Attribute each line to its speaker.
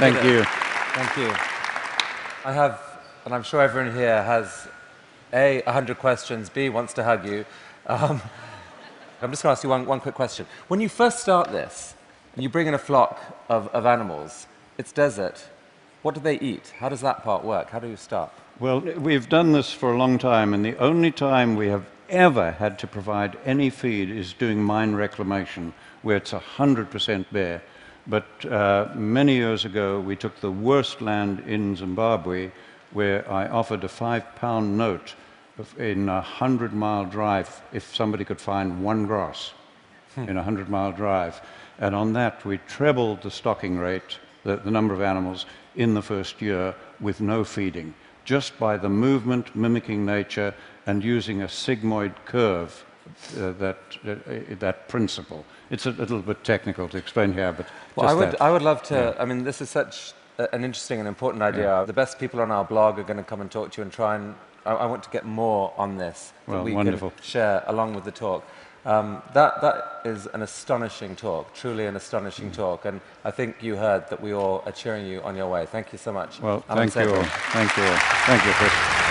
Speaker 1: Thank you.
Speaker 2: Thank you. I have, and I'm sure everyone here has, A, 100 questions, B, wants to hug you. I'm just going to ask you one quick question. When you first start this, and you bring in a flock of animals, it's desert. What do they eat? How does that part work? How do you start?
Speaker 1: Well, we've done this for a long time, and the only time we have ever had to provide any feed is doing mine reclamation, where it's 100% bare. But many years ago, we took the worst land in Zimbabwe, where I offered a £5 note in a 100-mile drive if somebody could find one grass in a 100-mile drive. And on that, we trebled the stocking rate, the number of animals, in the first year with no feeding, just by the movement, mimicking nature, and using a sigmoid curve, that principle. It's a little bit technical to explain here, but
Speaker 2: I would love to, I mean, this is such an interesting and important idea. Yeah. The best people on our blog are going to come and talk to you and try and, I want to get more on this that we can share along with the talk. That is an astonishing talk, truly an astonishing talk, and I think you heard that we all are cheering you on your way. Thank you so much.
Speaker 1: Well, thank you all. Thank you all. Thank you, Chris.